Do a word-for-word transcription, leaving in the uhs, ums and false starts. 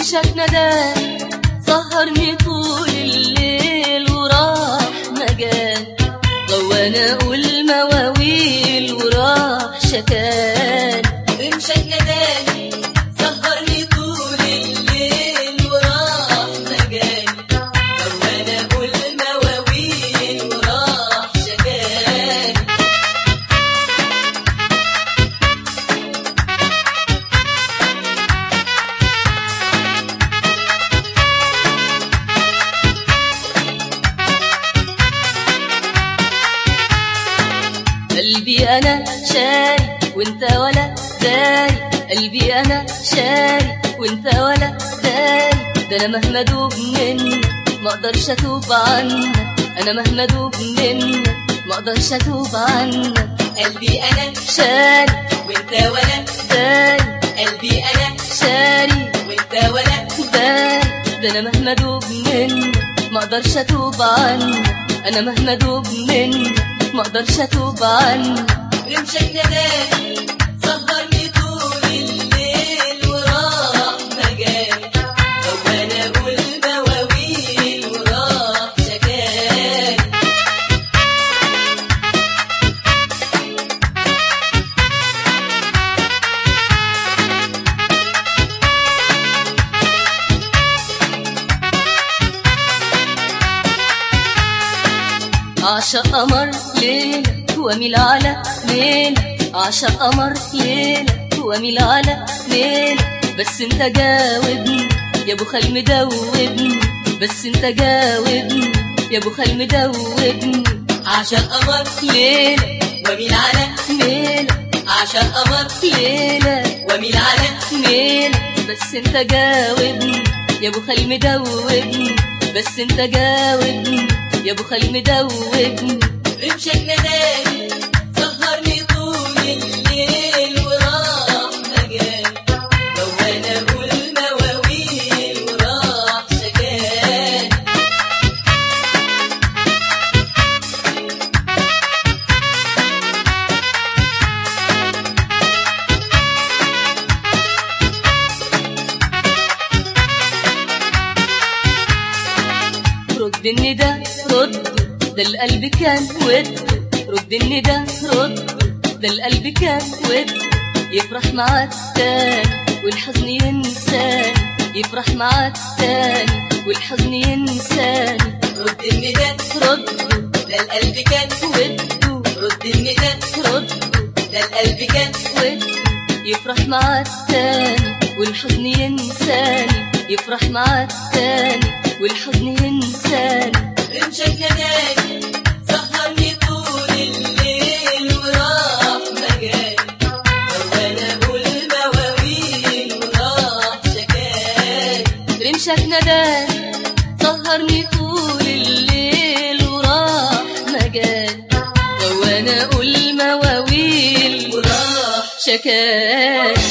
رمشك نداني سهرني طول الليل وراح مجال غوانا أقول مواويل وراح شكال. رمشك نداني سهرني طول الليل وراح مجال غوانا أقول مواويل وراح شكال. قلبي أنا شاري وانت ولا داري، قلبي أنا شاري وانت ولا داري، ده أنا مهما دوب منك مقدرش أتوب عنك، أنا مهما دوب منك مقدرش أتوب عنك. قلبي أنا شاري وانت ولا داري، قلبي أنا شاري وانت ولا داري، ده أنا مهما دوب منك مقدرش أتوب عنك، أنا مهما دوب منك مقدرش أتوب عنك. رمشك نداني سهرني طول الليل وراح مجال غوانا أقول مواويل وراح شكال. أعشق قمر ليلة وأميل على ليلة، أعشق قمر ليلة وأميل على ليلة، بس انت جاوبني يا ابو خال مدوبني، بس انت جاوبني يا ابو خال مدوبني. أعشق قمر ليلة وأميل على ليلة، أعشق قمر ليلة وأميل على ليلة، بس انت جاوبني يا ابو خال مدوبني، بس انت جاوبني يا ابو خال مدوبني. رمشك نداني سهرني طول الليل وراح مجال غوانا أقول مواويل وراح شكال. رد الندى رد ده القلب كان وده، رد الندى رد ده القلب كان وده، يفرح معاك تاني والحزن ينساني، يفرح معاك تاني والحزن ينساني. رد الندى رد ده القلب كان وده، رد الندى رد ده القلب كان وده، يفرح معاك تاني والحزن ينساني، يفرح معاك تاني والحزن ينساني. رمشك نداني سهرني طول الليل وراح مجال غوانا أقول مواويل وراح شكال. رمشك نداني سهرني طول الليل وراح مجال غوانا أقول مواويل وراح شكال.